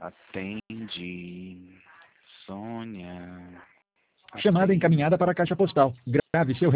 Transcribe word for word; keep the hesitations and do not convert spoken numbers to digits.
Atende. Sônia. Chamada Atende. encaminhada para a caixa postal. Grave seu